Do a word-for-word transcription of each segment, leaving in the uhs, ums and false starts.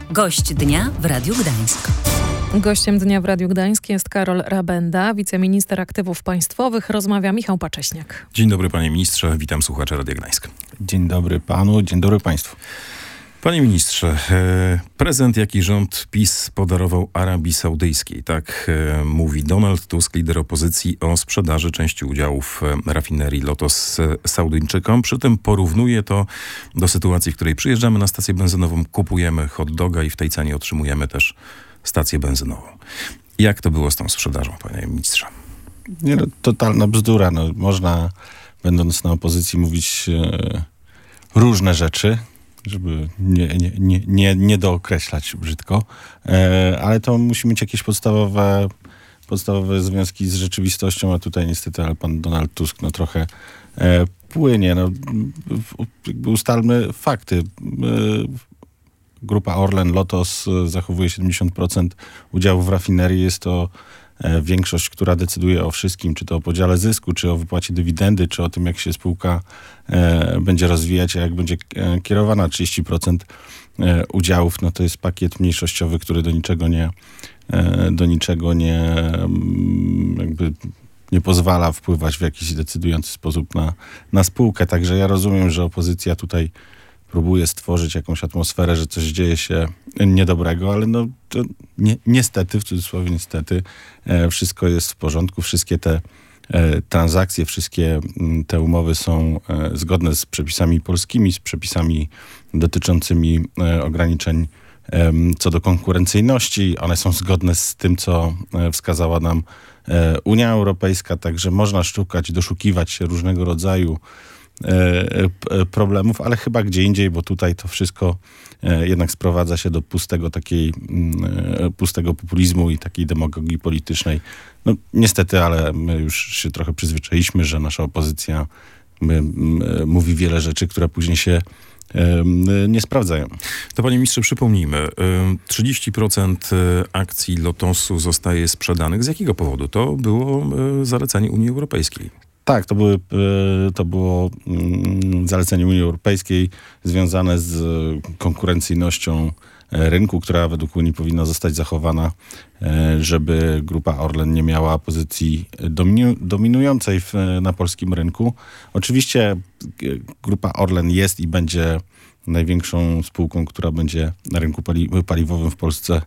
Gość dnia w Radiu Gdańsk. Gościem dnia w Radiu Gdańsk jest Karol Rabenda, wiceminister aktywów państwowych. Rozmawia Michał Pacześniak. Dzień dobry panie ministrze, witam słuchaczy Radia Gdańsk. Dzień dobry panu, dzień dobry państwu. Panie ministrze, prezent jaki rząd PiS podarował Arabii Saudyjskiej, tak mówi Donald Tusk, lider opozycji, o sprzedaży części udziałów rafinerii Lotos Saudyjczykom. Przy tym porównuje to do sytuacji, w której przyjeżdżamy na stację benzynową, kupujemy hot doga i w tej cenie otrzymujemy też stację benzynową. Jak to było z tą sprzedażą, panie ministrze? Nie, no, totalna bzdura. No, można, będąc na opozycji, mówić e, różne rzeczy, żeby nie, nie, nie, nie, nie dookreślać brzydko, e, ale to musi mieć jakieś podstawowe, podstawowe związki z rzeczywistością, a tutaj niestety ale pan Donald Tusk no, trochę e, płynie. No, jakby ustalmy fakty. E, Grupa Orlen, Lotos zachowuje siedemdziesiąt procent udziału w rafinerii. Jest to e, większość, która decyduje o wszystkim, czy to o podziale zysku, czy o wypłacie dywidendy, czy o tym, jak się spółka e, będzie rozwijać, a jak będzie e, kierowana. trzydzieści procent e, udziałów, no to jest pakiet mniejszościowy, który do niczego nie, e, do niczego nie, m, jakby nie pozwala wpływać w jakiś decydujący sposób na, na spółkę. Także ja rozumiem, że opozycja tutaj próbuje stworzyć jakąś atmosferę, że coś dzieje się niedobrego, ale no to ni- niestety, w cudzysłowie niestety, e, wszystko jest w porządku. Wszystkie te e, transakcje, wszystkie m, te umowy są e, zgodne z przepisami polskimi, z przepisami dotyczącymi e, ograniczeń e, co do konkurencyjności. One są zgodne z tym, co e, wskazała nam e, Unia Europejska, także można szukać, doszukiwać się różnego rodzaju problemów, ale chyba gdzie indziej, bo tutaj to wszystko jednak sprowadza się do pustego takiej, pustego populizmu i takiej demagogii politycznej. No niestety, ale my już się trochę przyzwyczailiśmy, że nasza opozycja my, mówi wiele rzeczy, które później się nie sprawdzają. To panie ministrze, przypomnijmy, trzydzieści procent akcji Lotosu zostaje sprzedanych. Z jakiego powodu? To było zalecenie Unii Europejskiej. Tak, to, były, to było zalecenie Unii Europejskiej związane z konkurencyjnością rynku, która według Unii powinna zostać zachowana, żeby Grupa Orlen nie miała pozycji dominu, dominującej w, na polskim rynku. Oczywiście Grupa Orlen jest i będzie największą spółką, która będzie na rynku pali, paliwowym w Polsce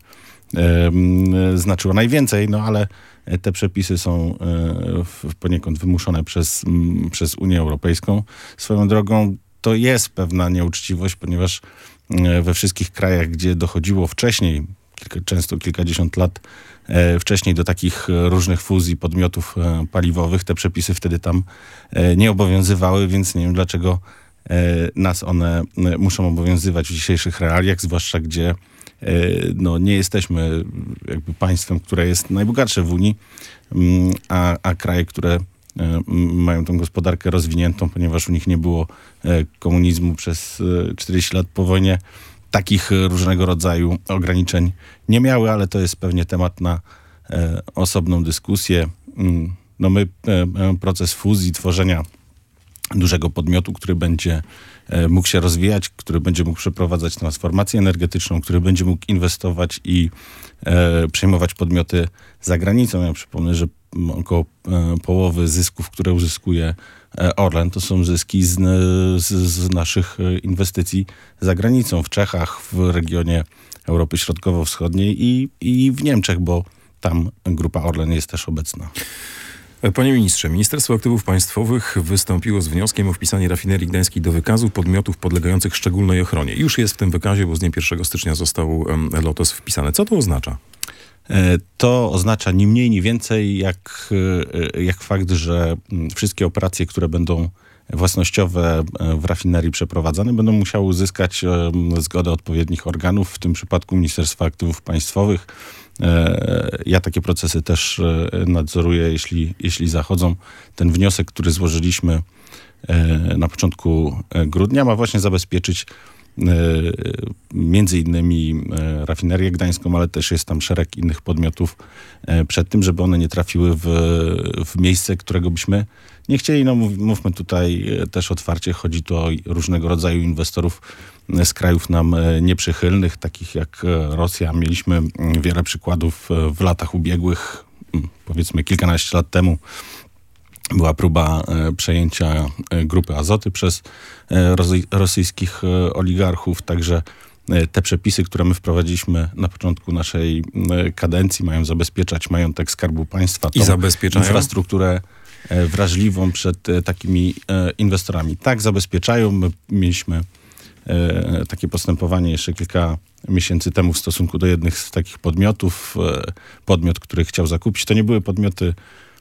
znaczyło najwięcej, no ale te przepisy są poniekąd wymuszone przez, przez Unię Europejską. Swoją drogą to jest pewna nieuczciwość, ponieważ we wszystkich krajach, gdzie dochodziło wcześniej, kilka, często kilkadziesiąt lat wcześniej do takich różnych fuzji podmiotów paliwowych, te przepisy wtedy tam nie obowiązywały, więc nie wiem dlaczego nas one muszą obowiązywać w dzisiejszych realiach, zwłaszcza gdzie no, nie jesteśmy jakby państwem, które jest najbogatsze w Unii, a, a kraje, które mają tę gospodarkę rozwiniętą, ponieważ u nich nie było komunizmu przez czterdzieści lat po wojnie, takich różnego rodzaju ograniczeń nie miały, ale to jest pewnie temat na osobną dyskusję. No my proces fuzji, tworzenia dużego podmiotu, który będzie mógł się rozwijać, który będzie mógł przeprowadzać transformację energetyczną, który będzie mógł inwestować i e, przejmować podmioty za granicą. Ja przypomnę, że około e, połowy zysków, które uzyskuje e, Orlen, to są zyski z, z, z naszych inwestycji za granicą, w Czechach, w regionie Europy Środkowo-Wschodniej i, i w Niemczech, bo tam Grupa Orlen jest też obecna. Panie ministrze, Ministerstwo Aktywów Państwowych wystąpiło z wnioskiem o wpisanie rafinerii gdańskiej do wykazu podmiotów podlegających szczególnej ochronie. Już jest w tym wykazie, bo z dniem pierwszego stycznia został Lotos wpisany. Co to oznacza? To oznacza ni mniej, ni więcej jak, jak fakt, że wszystkie operacje, które będą własnościowe w rafinerii przeprowadzane, będą musiały uzyskać zgodę odpowiednich organów, w tym przypadku Ministerstwa Aktywów Państwowych. Ja takie procesy też nadzoruję, jeśli, jeśli zachodzą. Ten wniosek, który złożyliśmy na początku grudnia, ma właśnie zabezpieczyć między innymi rafinerię gdańską, ale też jest tam szereg innych podmiotów przed tym, żeby one nie trafiły w, w miejsce, którego byśmy nie chcieli. No mów, mówmy tutaj też otwarcie, chodzi tu o różnego rodzaju inwestorów z krajów nam nieprzychylnych, takich jak Rosja. Mieliśmy wiele przykładów w latach ubiegłych, powiedzmy kilkanaście lat temu. Była próba przejęcia Grupy Azoty przez rosyjskich oligarchów, także te przepisy, które my wprowadziliśmy na początku naszej kadencji, mają zabezpieczać majątek Skarbu Państwa, tą I zabezpieczają infrastrukturę wrażliwą przed takimi inwestorami. Tak, zabezpieczają. My mieliśmy takie postępowanie jeszcze kilka miesięcy temu w stosunku do jednych z takich podmiotów. Podmiot, który chciał zakupić, to nie były podmioty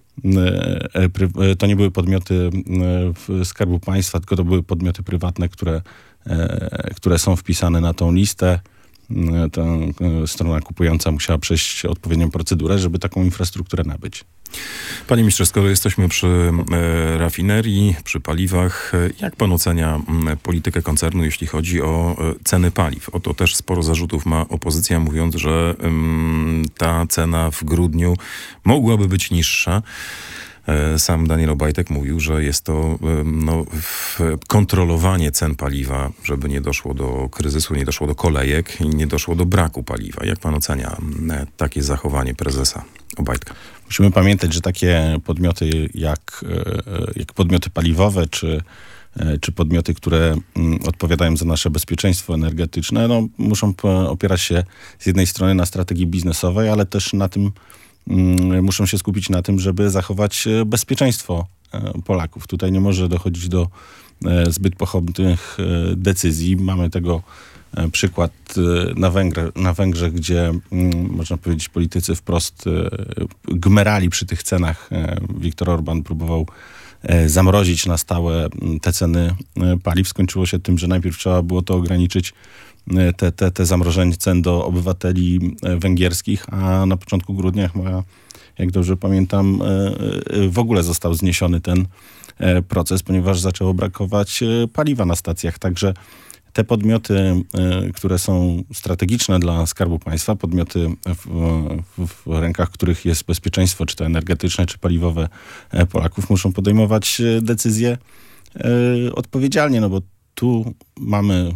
to nie były podmioty Skarbu Państwa, tylko to były podmioty prywatne, które, które są wpisane na tą listę. Ta strona kupująca musiała przejść odpowiednią procedurę, żeby taką infrastrukturę nabyć. Panie ministrze, skoro jesteśmy przy e, rafinerii, przy paliwach, jak pan ocenia m, politykę koncernu, jeśli chodzi o e, ceny paliw? O to też sporo zarzutów ma opozycja, mówiąc, że m, ta cena w grudniu mogłaby być niższa. E, sam Daniel Obajtek mówił, że jest to e, no, w, kontrolowanie cen paliwa, żeby nie doszło do kryzysu, nie doszło do kolejek i nie doszło do braku paliwa. Jak pan ocenia m, takie zachowanie prezesa Obajtka? Musimy pamiętać, że takie podmioty jak, jak podmioty paliwowe, czy, czy podmioty, które odpowiadają za nasze bezpieczeństwo energetyczne, no, muszą opierać się z jednej strony na strategii biznesowej, ale też na tym, muszą się skupić na tym, żeby zachować bezpieczeństwo Polaków. Tutaj nie może dochodzić do zbyt pochopnych decyzji. Mamy tego przykład na, Węgry, na Węgrzech, gdzie można powiedzieć politycy wprost gmerali przy tych cenach. Viktor Orban próbował zamrozić na stałe te ceny paliw. Skończyło się tym, że najpierw trzeba było to ograniczyć, te, te, te zamrożenie cen do obywateli węgierskich, a na początku grudnia, jak dobrze pamiętam, w ogóle został zniesiony ten proces, ponieważ zaczęło brakować paliwa na stacjach. Także te podmioty, które są strategiczne dla Skarbu Państwa, podmioty w, w rękach których jest bezpieczeństwo, czy to energetyczne, czy paliwowe Polaków, muszą podejmować decyzje odpowiedzialnie, no bo tu mamy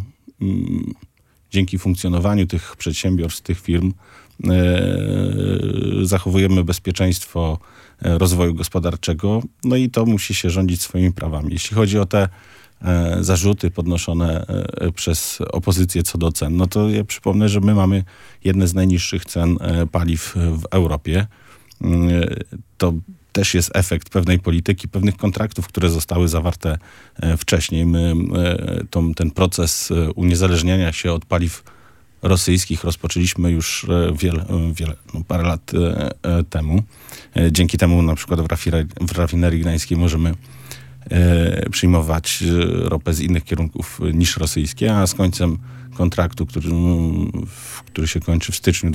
dzięki funkcjonowaniu tych przedsiębiorstw, tych firm, zachowujemy bezpieczeństwo rozwoju gospodarczego, no i to musi się rządzić swoimi prawami. Jeśli chodzi o te zarzuty podnoszone przez opozycję co do cen, no to ja przypomnę, że my mamy jedne z najniższych cen paliw w Europie. To też jest efekt pewnej polityki, pewnych kontraktów, które zostały zawarte wcześniej. My tą, ten proces uniezależniania się od paliw rosyjskich rozpoczęliśmy już wiele, wiele no parę lat temu. Dzięki temu na przykład w, rafinerii, w rafinerii gdańskiej możemy przyjmować ropę z innych kierunków niż rosyjskie, a z końcem kontraktu, który, który się kończy w styczniu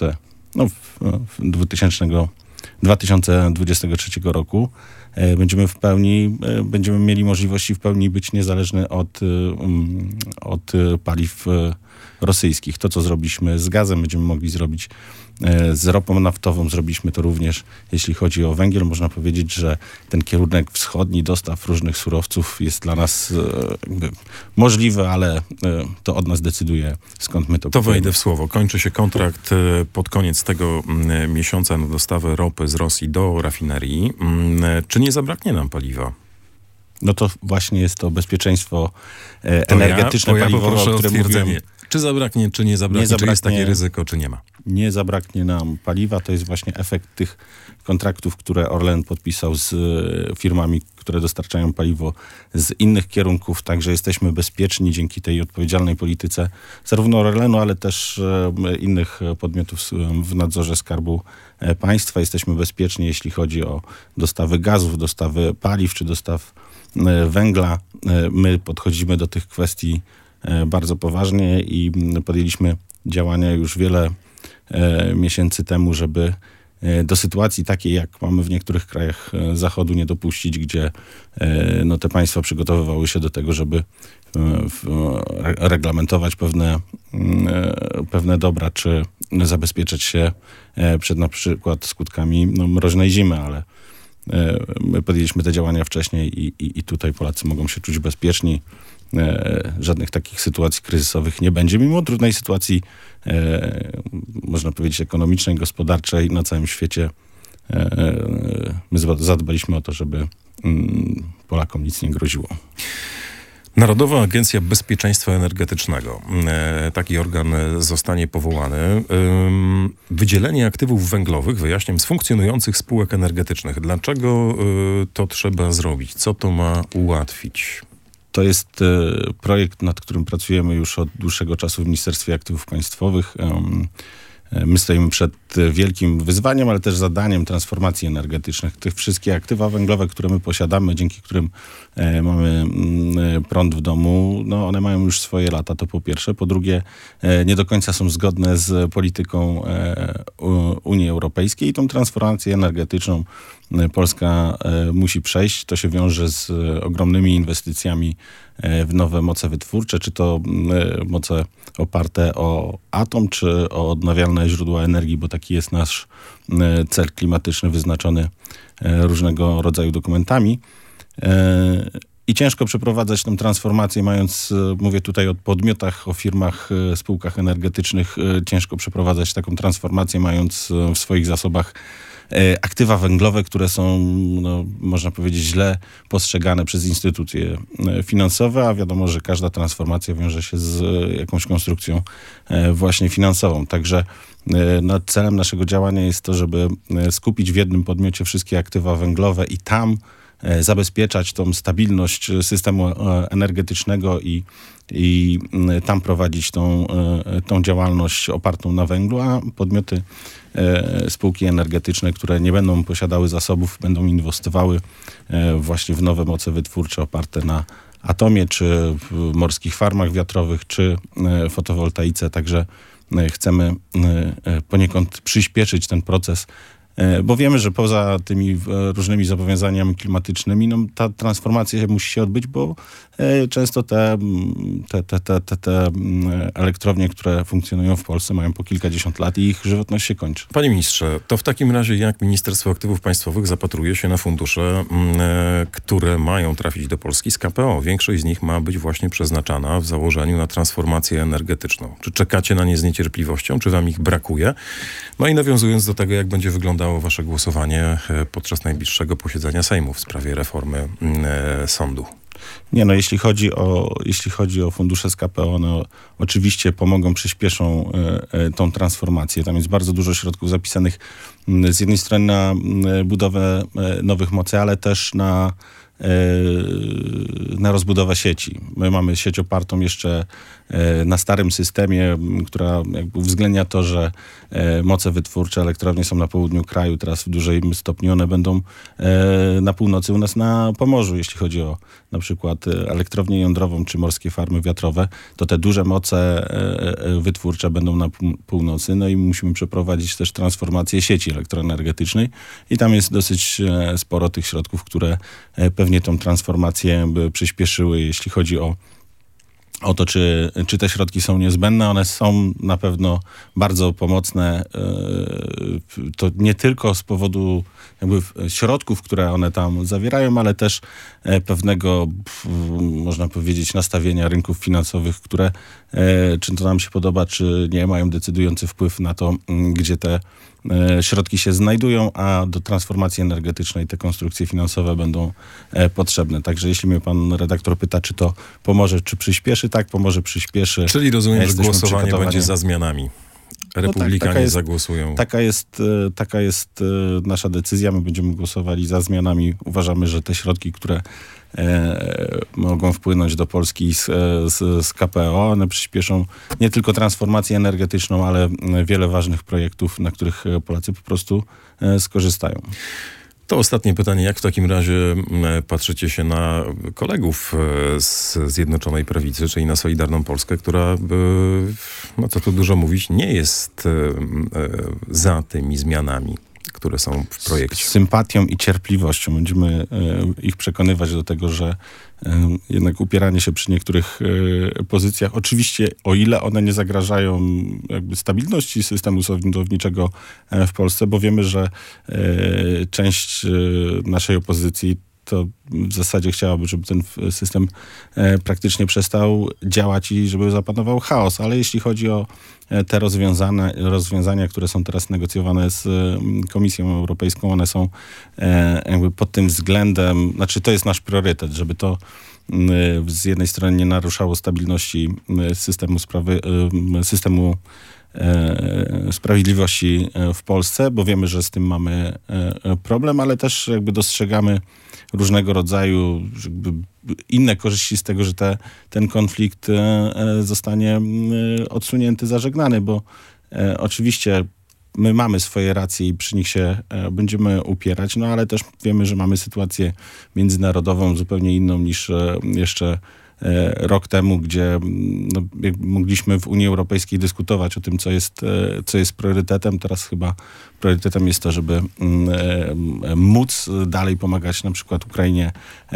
dwa tysiące dwudziestego trzeciego roku, będziemy w pełni, będziemy mieli możliwości w pełni być niezależni od, od paliw rosyjskich. To, co zrobiliśmy z gazem, będziemy mogli zrobić z ropą naftową. Zrobiliśmy to również, jeśli chodzi o węgiel. Można powiedzieć, że ten kierunek wschodni dostaw różnych surowców jest dla nas jakby możliwy, ale to od nas decyduje, skąd my to To kupujemy. wejdę w słowo. Kończy się kontrakt pod koniec tego miesiąca na dostawę ropy z Rosji do rafinerii. Czy nie zabraknie nam paliwa? No to właśnie jest to bezpieczeństwo To energetyczne, ja, to paliwowe, ja o którym mówiłem. Czy zabraknie, czy nie zabraknie, Nie zabraknie. czy jest takie ryzyko, czy nie ma? Nie zabraknie nam paliwa. To jest właśnie efekt tych kontraktów, które Orlen podpisał z firmami, które dostarczają paliwo z innych kierunków. Także jesteśmy bezpieczni dzięki tej odpowiedzialnej polityce zarówno Orlenu, ale też innych podmiotów w nadzorze Skarbu Państwa. Jesteśmy bezpieczni, jeśli chodzi o dostawy gazów, dostawy paliw czy dostaw węgla. My podchodzimy do tych kwestii bardzo poważnie i podjęliśmy działania już wiele miesięcy temu, żeby do sytuacji takiej, jak mamy w niektórych krajach Zachodu, nie dopuścić, gdzie no, te państwa przygotowywały się do tego, żeby reglamentować pewne, pewne dobra, czy zabezpieczać się przed na przykład skutkami no, mroźnej zimy, ale my podjęliśmy te działania wcześniej i, i, i tutaj Polacy mogą się czuć bezpieczni. Żadnych takich sytuacji kryzysowych nie będzie, mimo trudnej sytuacji, można powiedzieć, ekonomicznej, gospodarczej na całym świecie. My zadbaliśmy o to, żeby Polakom nic nie groziło. Narodowa Agencja Bezpieczeństwa Energetycznego. Taki organ zostanie powołany. Wydzielenie aktywów węglowych, wyjaśniam, z funkcjonujących spółek energetycznych. Dlaczego to trzeba zrobić? Co to ma ułatwić? To jest projekt, nad którym pracujemy już od dłuższego czasu w Ministerstwie Aktywów Państwowych. My stoimy przed wielkim wyzwaniem, ale też zadaniem transformacji energetycznej. Te wszystkie aktywa węglowe, które my posiadamy, dzięki którym e, mamy m, prąd w domu, no one mają już swoje lata, to po pierwsze. Po drugie, e, nie do końca są zgodne z polityką e, Unii Europejskiej i tą transformację energetyczną e, Polska e, musi przejść. To się wiąże z e, ogromnymi inwestycjami e, w nowe moce wytwórcze, czy to e, moce oparte o atom, czy o odnawialne źródła energii, bo taki jest nasz cel klimatyczny wyznaczony różnego rodzaju dokumentami. I ciężko przeprowadzać tę transformację, mając, mówię tutaj o podmiotach, o firmach, spółkach energetycznych, ciężko przeprowadzać taką transformację, mając w swoich zasobach aktywa węglowe, które są, no, można powiedzieć, źle postrzegane przez instytucje finansowe, a wiadomo, że każda transformacja wiąże się z jakąś konstrukcją właśnie finansową. Także no, celem naszego działania jest to, żeby skupić w jednym podmiocie wszystkie aktywa węglowe i tam zabezpieczać tą stabilność systemu energetycznego i, i tam prowadzić tą, tą działalność opartą na węglu, a podmioty, spółki energetyczne, które nie będą posiadały zasobów, będą inwestowały właśnie w nowe moce wytwórcze oparte na atomie, czy w morskich farmach wiatrowych, czy fotowoltaice. Także chcemy poniekąd przyspieszyć ten proces, bo wiemy, że poza tymi różnymi zobowiązaniami klimatycznymi, no, ta transformacja musi się odbyć, bo często te, te, te, te, te, te elektrownie, które funkcjonują w Polsce, mają po kilkadziesiąt lat i ich żywotność się kończy. Panie ministrze, to w takim razie jak Ministerstwo Aktywów Państwowych zapatruje się na fundusze, które mają trafić do Polski z K P O? Większość z nich ma być właśnie przeznaczana w założeniu na transformację energetyczną. Czy czekacie na nie z niecierpliwością? Czy wam ich brakuje? No i nawiązując do tego, jak będzie wyglądało wasze głosowanie podczas najbliższego posiedzenia Sejmu w sprawie reformy e, sądu. Nie, no jeśli chodzi o, jeśli chodzi o fundusze z K P O, no oczywiście pomogą, przyspieszą e, e, tą transformację. Tam jest bardzo dużo środków zapisanych m, z jednej strony na m, budowę e, nowych mocy, ale też na na rozbudowę sieci. My mamy sieć opartą jeszcze na starym systemie, która jakby uwzględnia to, że moce wytwórcze, elektrownie są na południu kraju, teraz w dużym stopniu one będą na północy u nas na Pomorzu. Jeśli chodzi o na przykład elektrownię jądrową czy morskie farmy wiatrowe, to te duże moce wytwórcze będą na północy, no i musimy przeprowadzić też transformację sieci elektroenergetycznej i tam jest dosyć sporo tych środków, które pewnie tą transformację by przyspieszyły, jeśli chodzi o o to, czy, czy te środki są niezbędne. One są na pewno bardzo pomocne. To nie tylko z powodu jakby środków, które one tam zawierają, ale też pewnego, można powiedzieć, nastawienia rynków finansowych, które, czy to nam się podoba, czy nie, mają decydujący wpływ na to, gdzie te środki się znajdują, a do transformacji energetycznej te konstrukcje finansowe będą potrzebne. Także jeśli mnie pan redaktor pyta, czy to pomoże, czy przyspieszy, tak, pomoże, przyspieszy. Czyli rozumiem, że głosowanie będzie za zmianami. Republikanie no tak, jest, zagłosują. Taka jest, taka jest nasza decyzja. My będziemy głosowali za zmianami. Uważamy, że te środki, które e, mogą wpłynąć do Polski z, z, z K P O, one przyspieszą nie tylko transformację energetyczną, ale wiele ważnych projektów, na których Polacy po prostu e, skorzystają. To ostatnie pytanie. Jak w takim razie patrzycie się na kolegów z Zjednoczonej Prawicy, czyli na Solidarną Polskę, która, no co tu dużo mówić, nie jest za tymi zmianami, które są w projekcie? Z sympatią i cierpliwością będziemy ich przekonywać do tego, że jednak upieranie się przy niektórych pozycjach. Oczywiście, o ile one nie zagrażają jakby stabilności systemu sądowniczego w Polsce, bo wiemy, że część naszej opozycji to w zasadzie chciałaby, żeby ten system praktycznie przestał działać i żeby zapanował chaos. Ale jeśli chodzi o te rozwiązania, rozwiązania, które są teraz negocjowane z Komisją Europejską, one są jakby pod tym względem, znaczy to jest nasz priorytet, żeby to z jednej strony nie naruszało stabilności systemu sprawy, systemu sprawiedliwości w Polsce, bo wiemy, że z tym mamy problem, ale też jakby dostrzegamy różnego rodzaju jakby inne korzyści z tego, że te, ten konflikt zostanie odsunięty, zażegnany, bo oczywiście my mamy swoje racje i przy nich się będziemy upierać, no ale też wiemy, że mamy sytuację międzynarodową zupełnie inną niż jeszcze rok temu, gdzie no, mogliśmy w Unii Europejskiej dyskutować o tym, co jest, co jest priorytetem. Teraz chyba priorytetem jest to, żeby móc dalej pomagać na przykład Ukrainie,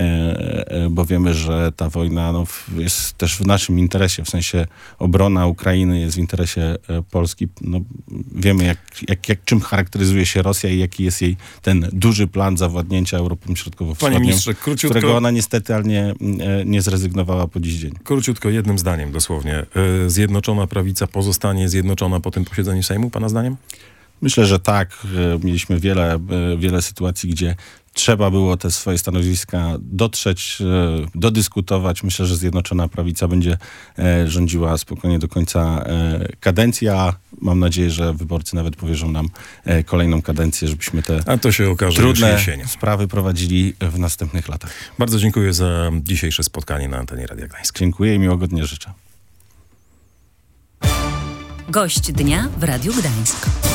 bo wiemy, że ta wojna no, jest też w naszym interesie, w sensie obrona Ukrainy jest w interesie Polski. No, wiemy, jak, jak, jak, czym charakteryzuje się Rosja i jaki jest jej ten duży plan zawładnięcia Europą Środkowo-Wschodnią, Panie ministrze, króciutko, którego ona niestety ale nie, nie zrezygnowała po dziś dzień. Króciutko, jednym zdaniem dosłownie. Zjednoczona Prawica pozostanie zjednoczona po tym posiedzeniu Sejmu, pana zdaniem? Myślę, że tak. Mieliśmy wiele, wiele sytuacji, gdzie trzeba było te swoje stanowiska dotrzeć, dodyskutować. Myślę, że Zjednoczona Prawica będzie rządziła spokojnie do końca kadencji, a mam nadzieję, że wyborcy nawet powierzą nam kolejną kadencję, żebyśmy te a to się okaże trudne jesienią. sprawy prowadzili w następnych latach. Bardzo dziękuję za dzisiejsze spotkanie na antenie Radia Gdańsk. Dziękuję i miłego dnia życzę. Gość dnia w Radiu Gdańsk.